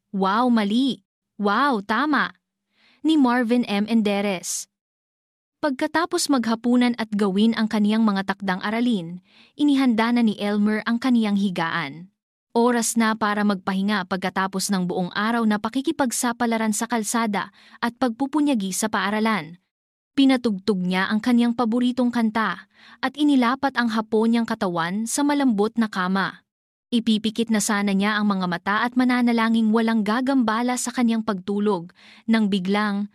Wow, mali. Wow, tama. Ni Marvin M. Enderes. Pagkatapos maghapunan at gawin ang kaniyang mga takdang aralin, inihanda na ni Elmer ang kaniyang higaan. Oras na para magpahinga pagkatapos ng buong araw na pakikipagsapalaran sa kalsada at pagpupunyagi sa paaralan. Pinatugtog niya ang kaniyang paboritong kanta at inilapat ang hapon niyang katawan sa malambot na kama. Ipipikit na sana niya ang mga mata at mananalangin walang gagambala sa kaniyang pagtulog nang biglang,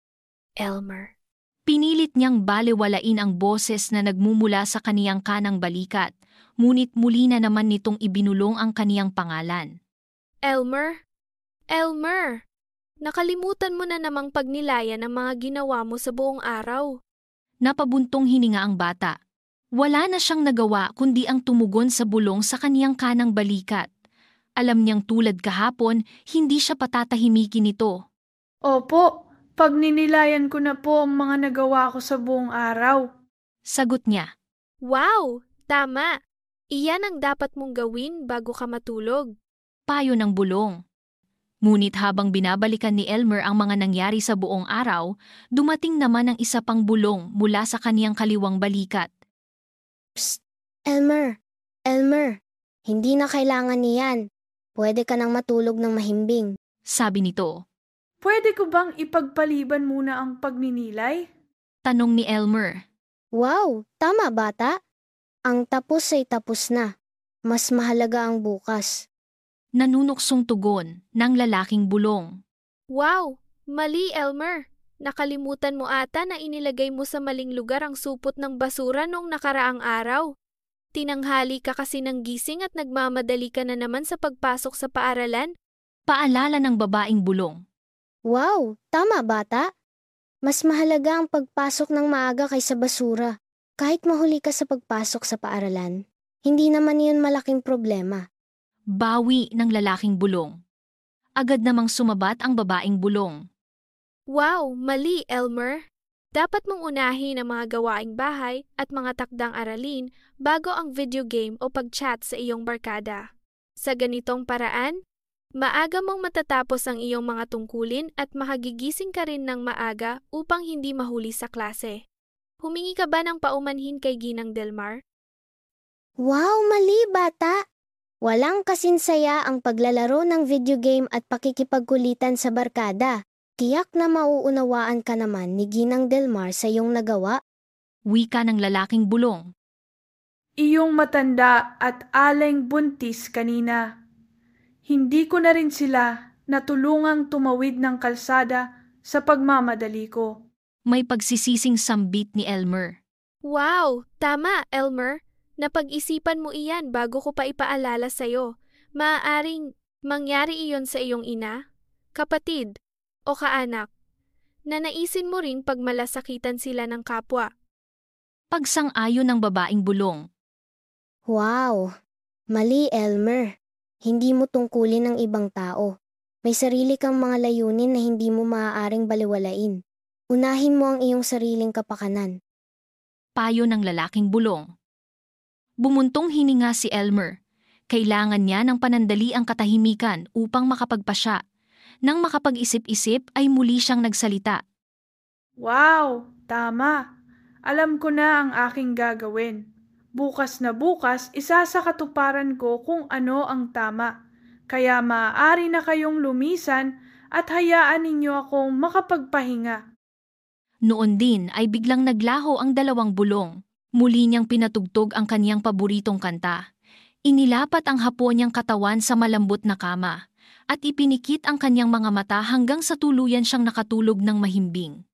Elmer. Pinilit niyang balewalain ang boses na nagmumula sa kaniyang kanang balikat, ngunit muli na naman nitong ibinulong ang kaniyang pangalan. Elmer? Elmer! Nakalimutan mo na namang pagnilayan ang mga ginawa mo sa buong araw. Napabuntong hininga ang bata. Wala na siyang nagawa kundi ang tumugon sa bulong sa kaniyang kanang balikat. Alam niyang tulad kahapon, hindi siya patatahimikin nito. Opo, pagninilayan ko na po ang mga nagawa ko sa buong araw. Sagot niya. Wow! Tama! Iyan ang dapat mong gawin bago ka matulog. Payo ng bulong. Ngunit habang binabalikan ni Elmer ang mga nangyari sa buong araw, dumating naman ang isa pang bulong mula sa kaniyang kaliwang balikat. Psst! Elmer! Elmer! Hindi na kailangan niyan. Pwede ka nang matulog ng mahimbing. Sabi nito. Pwede ko bang ipagpaliban muna ang pagninilay? Tanong ni Elmer. Wow! Tama, bata. Ang tapos ay tapos na. Mas mahalaga ang bukas. Nanunuksong tugon ng lalaking bulong. Wow! Mali, Elmer! Nakalimutan mo ata na inilagay mo sa maling lugar ang supot ng basura noong nakaraang araw. Tinanghali ka kasi ng gising at nagmamadali ka na naman sa pagpasok sa paaralan. Paalala ng babaeng bulong. Wow! Tama, bata. Mas mahalaga ang pagpasok ng maaga kaysa basura. Kahit mahuli ka sa pagpasok sa paaralan, hindi naman iyon malaking problema. Bawi ng lalaking bulong. Agad namang sumabat ang babaeng bulong. Wow! Mali, Elmer! Dapat mong unahin ang mga gawaing bahay at mga takdang aralin bago ang video game o pag-chat sa iyong barkada. Sa ganitong paraan, maaga mong matatapos ang iyong mga tungkulin at makagigising ka rin ng maaga upang hindi mahuli sa klase. Humingi ka ba ng paumanhin kay Ginang Delmar? Wow! Mali, bata! Walang kasinsaya ang paglalaro ng video game at pakikipagkulitan sa barkada. Tiyak na mauunawaan ka naman ni Ginang Delmar sa iyong nagawa. Wika ng lalaking bulong. Iyong matanda at aleng buntis kanina. Hindi ko na rin sila natulungang tumawid ng kalsada sa pagmamadali ko. May pagsisising sambit ni Elmer. Wow! Tama, Elmer! Napag-isipan mo iyan bago ko pa ipaalala sa'yo. Maaaring mangyari iyon sa iyong ina, kapatid, o kaanak. Nanaisin mo ring pagmalasakitan sila ng kapwa. Pagsang-ayon ng babaeng bulong. Wow! Mali, Elmer. Hindi mo tungkulin ng ibang tao. May sarili kang mga layunin na hindi mo maaaring baliwalain. Unahin mo ang iyong sariling kapakanan. Payo ng lalaking bulong. Bumuntong hininga si Elmer. Kailangan niya ng panandaliang katahimikan upang makapagpasya. Nang makapag-isip-isip ay muli siyang nagsalita. Wow! Tama! Alam ko na ang aking gagawin. Bukas na bukas, isasakatuparan ko kung ano ang tama. Kaya maaari na kayong lumisan at hayaan ninyo akong makapagpahinga. Noon din ay biglang naglaho ang dalawang bulong. Muli niyang pinatugtog ang kaniyang paboritong kanta. Inilapat ang hapon niyang katawan sa malambot na kama at ipinikit ang kanyang mga mata hanggang sa tuluyan siyang nakatulog ng mahimbing.